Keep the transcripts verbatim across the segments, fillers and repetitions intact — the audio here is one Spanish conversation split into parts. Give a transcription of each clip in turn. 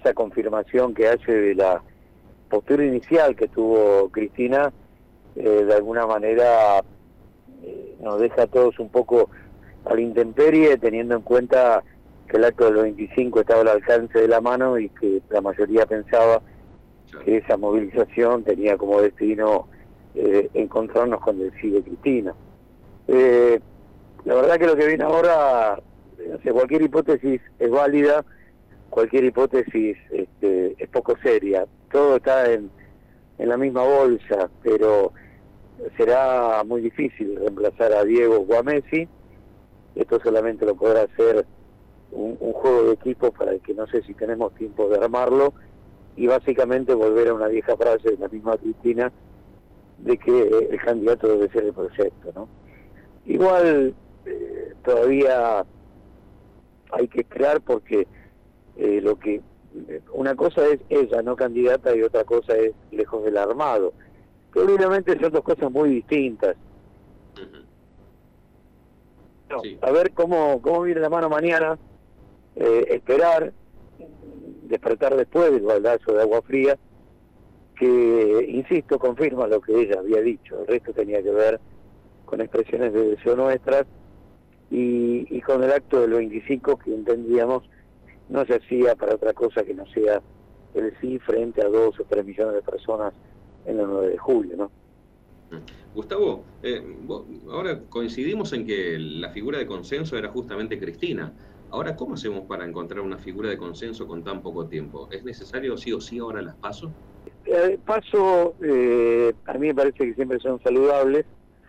esa confirmación que hace de la postura inicial que tuvo Cristina, eh, de alguna manera eh, nos deja a todos un poco a la intemperie, teniendo en cuenta que el acto del veinticinco estaba al alcance de la mano y que la mayoría pensaba que esa movilización tenía como destino eh, encontrarnos con el sí de Cristina. Eh, la verdad que lo que viene ahora, no sé, cualquier hipótesis es válida, cualquier hipótesis este, es poco seria, todo está en, en la misma bolsa, pero será muy difícil reemplazar a Diego o a Messi. Esto solamente lo podrá hacer un, un juego de equipo para el que no sé si tenemos tiempo de armarlo, y básicamente volver a una vieja frase de la misma Cristina, de que el candidato debe ser el proyecto, ¿no? Igual eh, todavía hay que esperar, porque eh, lo que una cosa es ella, no candidata, y otra cosa es lejos del armado, pero obviamente son dos cosas muy distintas. Uh-huh. No, Sí. a ver cómo, cómo viene la mano mañana, eh, esperar, despertar después del baldazo de agua fría, que, insisto, confirma lo que ella había dicho. El resto tenía que ver con expresiones de deseo nuestras y, y con el acto del veinticinco, que entendíamos no se hacía para otra cosa que no sea el sí frente a dos o tres millones de personas en el nueve de julio, ¿no? Gustavo, eh, vos, ahora coincidimos en que la figura de consenso era justamente Cristina. Ahora, ¿cómo hacemos para encontrar una figura de consenso con tan poco tiempo? ¿Es necesario sí o sí ahora las PASO? Eh, paso, eh, a mí me parece que siempre son saludables.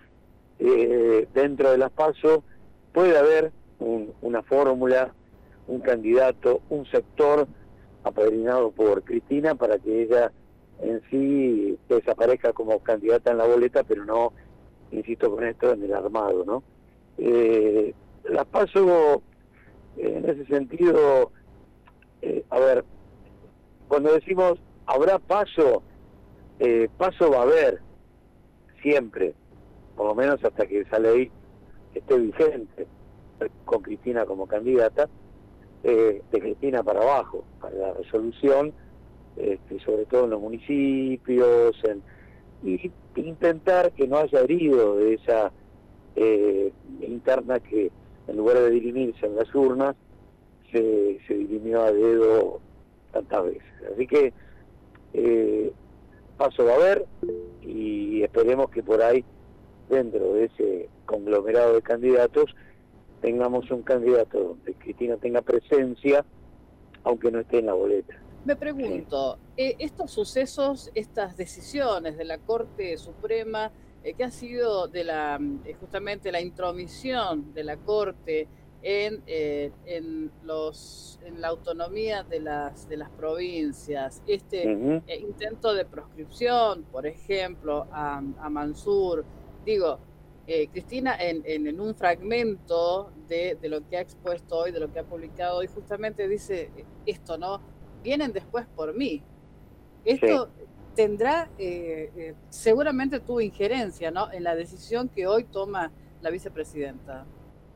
Eh, dentro de las PASO puede haber un, una fórmula, un candidato, un sector apadrinado por Cristina para que ella en sí desaparezca como candidata en la boleta, pero no, insisto con esto, en el armado, ¿no? Eh, las PASO, eh, en ese sentido, eh, a ver, cuando decimos habrá paso, eh, paso va a haber, siempre, por lo menos hasta que esa ley esté vigente, con Cristina como candidata, eh, de Cristina para abajo, para la resolución, este, sobre todo en los municipios, en, y intentar que no haya herido de esa eh, interna que, en lugar de dirimirse en las urnas, se, se dirimió a dedo tantas veces. Así que eh, paso va a haber, y esperemos que por ahí, dentro de ese conglomerado de candidatos, tengamos un candidato donde Cristina tenga presencia, aunque no esté en la boleta. Me pregunto, sí. eh, estos sucesos, estas decisiones de la Corte Suprema, eh, que ha sido de la eh, justamente la intromisión de la Corte en, eh, en los en la autonomía de las de las provincias, este uh-huh. eh, intento de proscripción, por ejemplo, a, a Mansur, digo, eh, Cristina en, en, en un fragmento de, de lo que ha expuesto hoy, de lo que ha publicado hoy, justamente dice esto, ¿no? Vienen después por mí. Esto sí. tendrá, eh, eh, seguramente tuvo injerencia, ¿no?, en la decisión que hoy toma la vicepresidenta.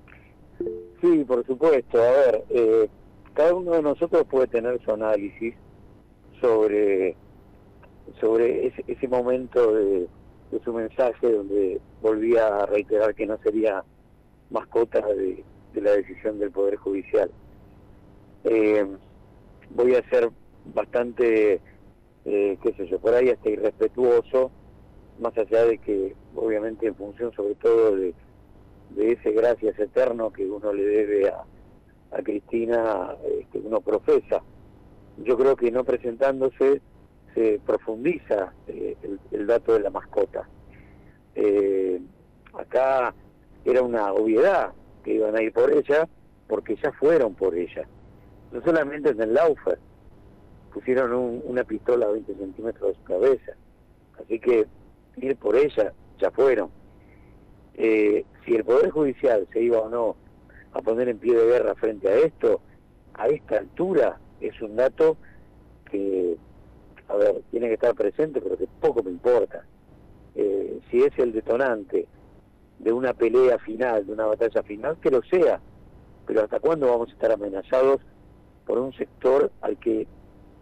Sí, por supuesto. A ver, eh, cada uno de nosotros puede tener su análisis sobre, sobre ese, ese momento de, de su mensaje, donde volvía a reiterar que no sería mascota de, de la decisión del Poder Judicial. Eh, voy a ser bastante, eh, qué sé yo, por ahí hasta irrespetuoso, más allá de que, obviamente, en función sobre todo de, de ese gracias eterno que uno le debe a, a Cristina, eh, que uno profesa. Yo creo que no presentándose se profundiza eh, el, el dato de la mascota. Eh, acá era una obviedad que iban a ir por ella, porque ya fueron por ella. No solamente en el Laufer, pusieron un, una pistola a veinte centímetros de su cabeza. Así que ir por ella, ya fueron. Eh, si el Poder Judicial se iba o no a poner en pie de guerra frente a esto, a esta altura es un dato que, a ver, tiene que estar presente, pero que poco me importa. Eh, si es el detonante de una pelea final, de una batalla final, que lo sea, pero ¿hasta cuándo vamos a estar amenazados por un sector al que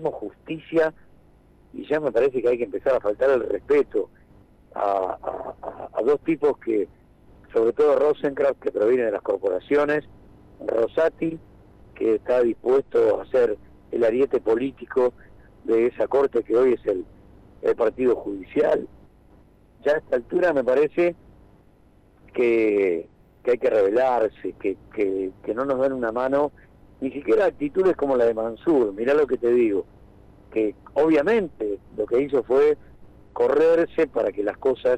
pedimos justicia y ya me parece que hay que empezar a faltar el respeto a, a, a, a dos tipos que, sobre todo Rosenkrantz, que proviene de las corporaciones, Rosati, que está dispuesto a ser el ariete político de esa corte que hoy es el, el partido judicial. Ya a esta altura me parece que, que hay que rebelarse, que, que, que no nos dan una mano, ni siquiera actitudes como la de Mansur. Mirá lo que te digo, que obviamente lo que hizo fue correrse para que las cosas,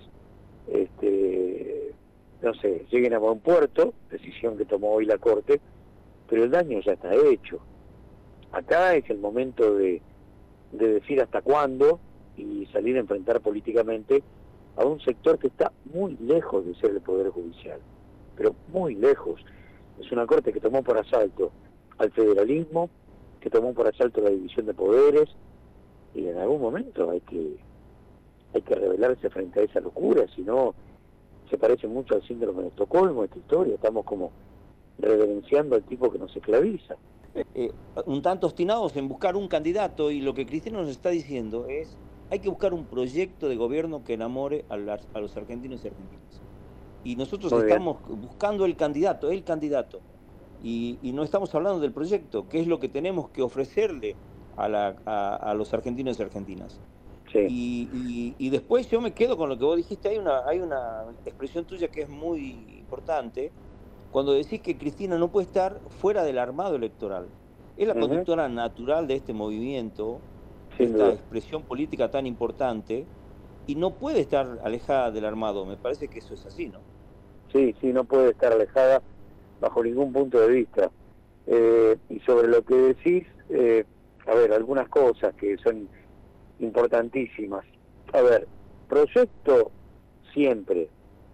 este, no sé, lleguen a buen puerto, decisión que tomó hoy la Corte, pero el daño ya está hecho. Acá es el momento de, de decir hasta cuándo y salir a enfrentar políticamente a un sector que está muy lejos de ser el Poder Judicial, pero muy lejos. Es una Corte que tomó por asalto al federalismo, que tomó por asalto la división de poderes, y en algún momento hay que hay que rebelarse frente a esa locura, si no se parece mucho al síndrome de Estocolmo, esta historia. Estamos como reverenciando al tipo que nos esclaviza. Eh, un tanto obstinados en buscar un candidato, y lo que Cristina nos está diciendo es: hay que buscar un proyecto de gobierno que enamore a, las, a los argentinos y argentinas. Y nosotros Muy estamos bien. buscando el candidato, el candidato. Y, y no estamos hablando del proyecto, que es lo que tenemos que ofrecerle a, la, a, a los argentinos y argentinas. Sí. Y, y, y después yo me quedo con lo que vos dijiste. Hay una, hay una expresión tuya que es muy importante, cuando decís que Cristina no puede estar fuera del armado electoral. Es la uh-huh. conductora natural de este movimiento, Sin esta duda. expresión política tan importante, y no puede estar alejada del armado. Me parece que eso es así, ¿no? Sí, sí, no puede estar alejada bajo ningún punto de vista. Eh, y sobre lo que decís, eh, a ver, algunas cosas que son importantísimas. A ver, proyecto siempre.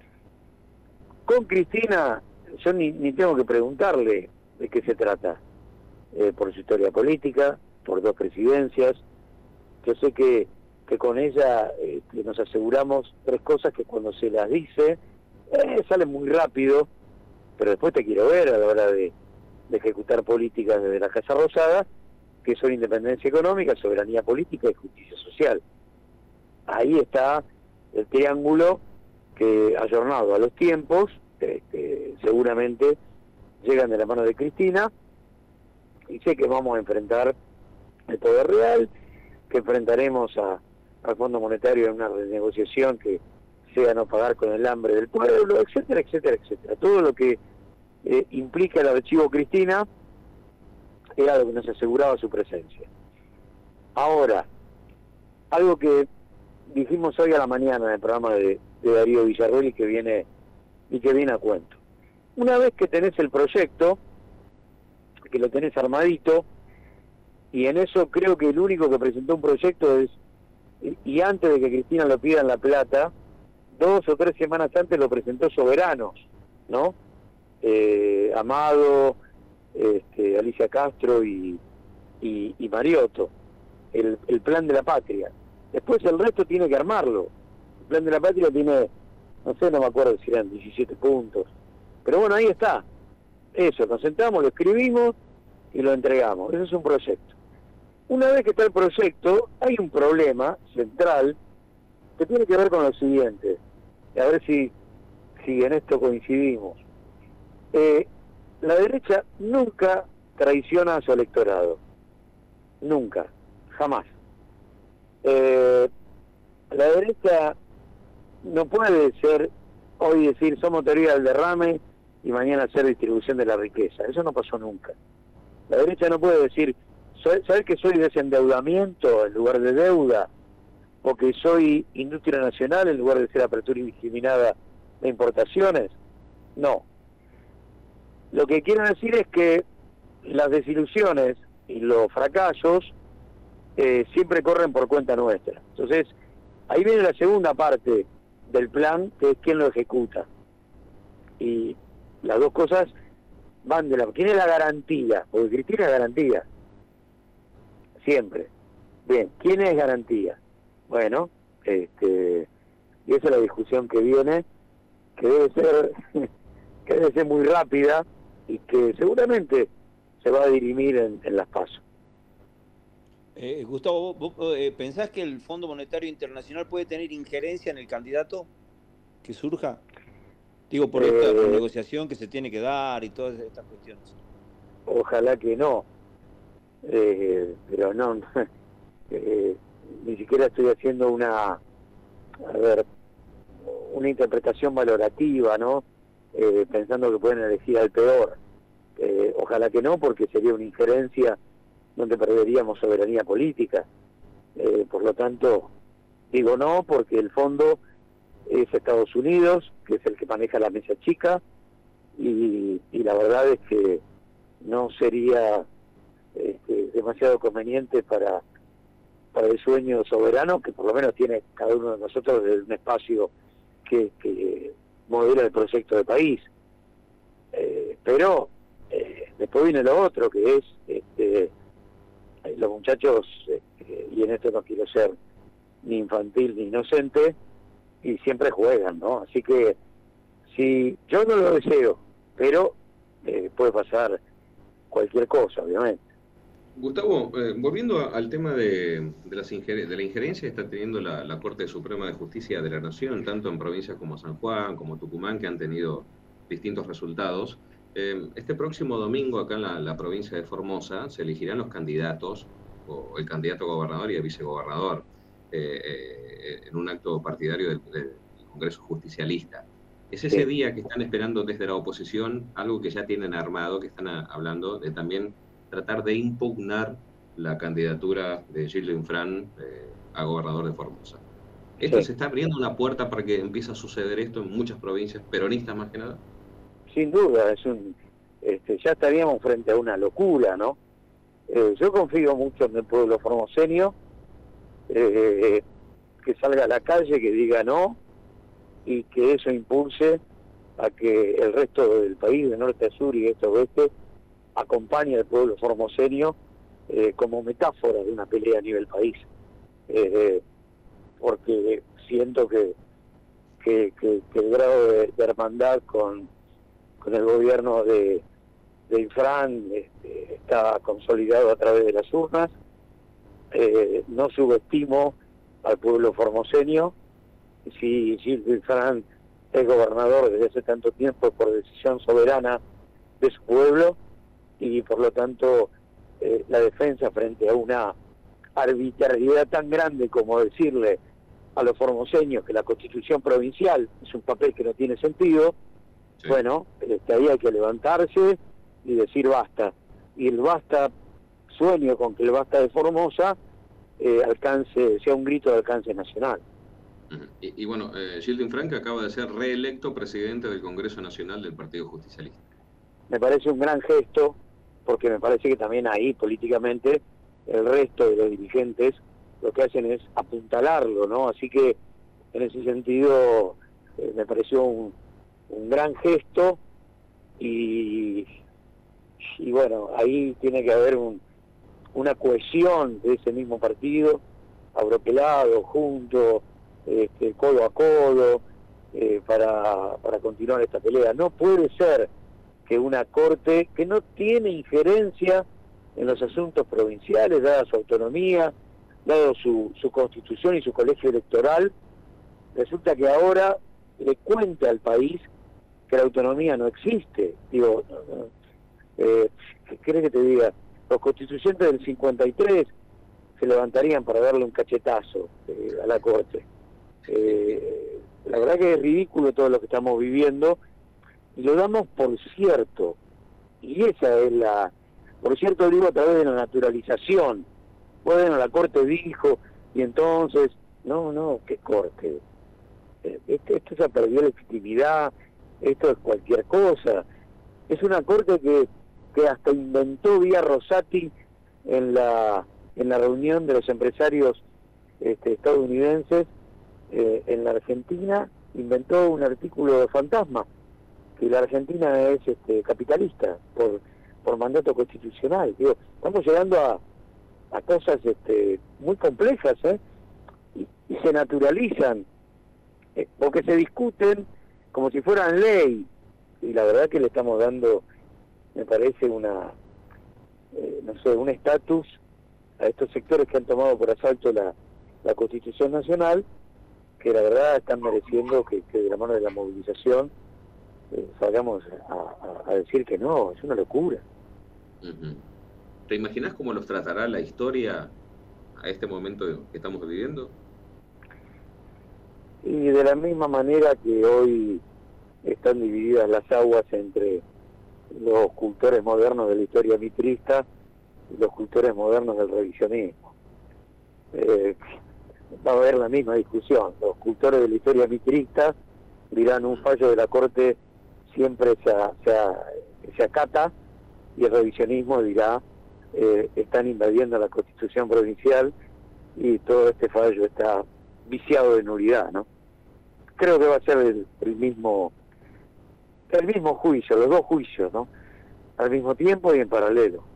Con Cristina, yo ni, ni tengo que preguntarle de qué se trata. Eh, por su historia política, por dos presidencias. Yo sé que, que con ella eh, nos aseguramos tres cosas que cuando se las dice, eh, salen muy rápido, pero después te quiero ver a la hora de, de ejecutar políticas desde la Casa Rosada, que son independencia económica, soberanía política y justicia social. Ahí está el triángulo que, ayornado a los tiempos, este, seguramente llegan de la mano de Cristina, y sé que vamos a enfrentar el poder real, que enfrentaremos a, al Fondo Monetario en una renegociación que sea no pagar con el hambre del pueblo, etcétera, etcétera, etcétera. Todo lo que eh, implica el archivo Cristina era lo que nos aseguraba su presencia. Ahora, algo que dijimos hoy a la mañana en el programa de, de Darío Villarroel y que viene y que viene a cuento. Una vez que tenés el proyecto, que lo tenés armadito, y en eso creo que el único que presentó un proyecto es, y antes de que Cristina lo pida en La Plata, dos o tres semanas antes lo presentó Soberanos, ¿no? Eh, Amado, este, Alicia Castro y, y, y Mariotto, el, el plan de la patria. Después el resto tiene que armarlo. El plan de la patria tiene, no sé, no me acuerdo si eran diecisiete puntos, pero bueno, ahí está. Eso, nos sentamos, lo escribimos y lo entregamos. Ese es un proyecto. Una vez que está el proyecto, hay un problema central que tiene que ver con lo siguiente, y a ver si, si en esto coincidimos. Eh, la derecha nunca traiciona a su electorado. Nunca, jamás. Eh, la derecha no puede ser hoy decir somos teoría del derrame y mañana hacer distribución de la riqueza. Eso no pasó nunca. La derecha no puede decir, ¿sabes que soy desendeudamiento en lugar de deuda? ¿O que soy industria nacional en lugar de ser apertura indiscriminada de importaciones? No. Lo que quiero decir es que las desilusiones y los fracasos eh, siempre corren por cuenta nuestra. Entonces, ahí viene la segunda parte del plan, que es quién lo ejecuta. Y las dos cosas van de la... ¿Quién es la garantía? Porque Cristina es garantía. Siempre. Bien, ¿quién es garantía? Bueno, este, y esa es la discusión que viene, que debe ser, que debe ser muy rápida y que seguramente se va a dirimir en, en las PASO. Eh, Gustavo, ¿vos, vos eh, pensás que el Fondo Monetario Internacional puede tener injerencia en el candidato que surja? Digo, por esta Eh, renegociación que se tiene que dar y todas estas cuestiones. ojalá que no, eh, pero no, eh, ni siquiera estoy haciendo una, a ver, una interpretación valorativa, ¿no? Eh, pensando que pueden elegir al peor. Eh, ojalá que no, porque sería una injerencia donde perderíamos soberanía política. Eh, por lo tanto, digo no, porque el fondo es Estados Unidos, que es el que maneja la mesa chica, y, y la verdad es que no sería este, demasiado conveniente para, para el sueño soberano, que por lo menos tiene cada uno de nosotros desde un espacio que, que modela el proyecto de país. Eh, pero eh, después viene lo otro, que es este, los muchachos, este, y en esto no quiero ser ni infantil ni inocente, y siempre juegan, ¿no? Así que si yo no lo deseo, pero eh, puede pasar cualquier cosa, obviamente. Gustavo, eh, volviendo a, al tema de, de, las inger de la injerencia que está teniendo la, la Corte Suprema de Justicia de la Nación, tanto en provincias como San Juan, como Tucumán, que han tenido distintos resultados. Eh, este próximo domingo, acá en la, la provincia de Formosa, se elegirán los candidatos, o el candidato a gobernador y el vicegobernador, eh, eh, en un acto partidario del, del Congreso Justicialista. Es ese Sí. día que están esperando desde la oposición, algo que ya tienen armado, que están a, hablando de también tratar de impugnar la candidatura de Gilles Linfrán eh, a gobernador de Formosa. ¿Esto Sí. se está abriendo una puerta para que empiece a suceder esto en muchas provincias peronistas más que nada? Sin duda, es un, este, ya estaríamos frente a una locura, ¿no? Eh, yo confío mucho en el pueblo formoseño, eh, que salga a la calle, que diga no, y que eso impulse a que el resto del país, de norte a sur y de este a oeste, acompañe al pueblo formoseño eh, como metáfora de una pelea a nivel país. Eh, porque siento que, que, que, que el grado de, de hermandad con, con el gobierno de, de Infran este, está consolidado a través de las urnas. Eh, no subestimo al pueblo formoseño. Si Gilles Infran es gobernador desde hace tanto tiempo por decisión soberana de su pueblo, y por lo tanto eh, la defensa frente a una arbitrariedad tan grande como decirle a los formoseños que la constitución provincial es un papel que no tiene sentido, sí. Bueno, este, ahí hay que levantarse y decir basta. Y el basta, sueño con que el basta de Formosa eh, alcance, sea un grito de alcance nacional. Y, y bueno, eh, Gilles Linfrán acaba de ser reelecto presidente del Congreso Nacional del Partido Justicialista. Me parece un gran gesto, porque me parece que también ahí políticamente el resto de los dirigentes lo que hacen es apuntalarlo, ¿no? Así que en ese sentido eh, me pareció un, un gran gesto, y, y bueno, ahí tiene que haber un, una cohesión de ese mismo partido, abroquelado, junto, este, codo a codo, eh, para, para continuar esta pelea. No puede ser que una corte que no tiene injerencia en los asuntos provinciales, dada su autonomía, dado su, su constitución y su colegio electoral, resulta que ahora le cuente al país que la autonomía no existe. Digo, eh, ¿qué querés que te diga? Los constituyentes del cincuenta y tres se levantarían para darle un cachetazo eh, a la corte. Eh, la verdad que es ridículo todo lo que estamos viviendo, y lo damos por cierto, y esa es la, por cierto digo a través de la naturalización. Bueno, la corte dijo, y entonces, no, no, ¿qué corte? Esto, esto ya perdió legitimidad, esto es cualquier cosa. Es una corte que, que hasta inventó vía Rosati en la, en la reunión de los empresarios este, estadounidenses eh, en la Argentina, inventó un artículo de fantasma, que la Argentina es este, capitalista por, por mandato constitucional. Digo, estamos llegando a, a cosas este, muy complejas, ¿eh? y, y se naturalizan, eh, porque se discuten como si fueran ley, y la verdad que le estamos dando, me parece, una, eh, no sé, un estatus a estos sectores que han tomado por asalto la, la Constitución Nacional, que la verdad están mereciendo que, que de la mano de la movilización eh, salgamos a, a, a decir que no, es una locura. Uh-huh. ¿Te imaginas cómo los tratará la historia a este momento que estamos viviendo? Y de la misma manera que hoy están divididas las aguas entre los cultores modernos de la historia mitrista y los cultores modernos del revisionismo. Eh, va a haber la misma discusión. Los cultores de la historia mitrista dirán un fallo de la Corte siempre se, se, se acata, y el revisionismo dirá eh, están invadiendo la Constitución provincial y todo este fallo está viciado de nulidad, ¿no? Creo que va a ser el, el mismo el mismo juicio, los dos juicios, ¿no? Al mismo tiempo y en paralelo.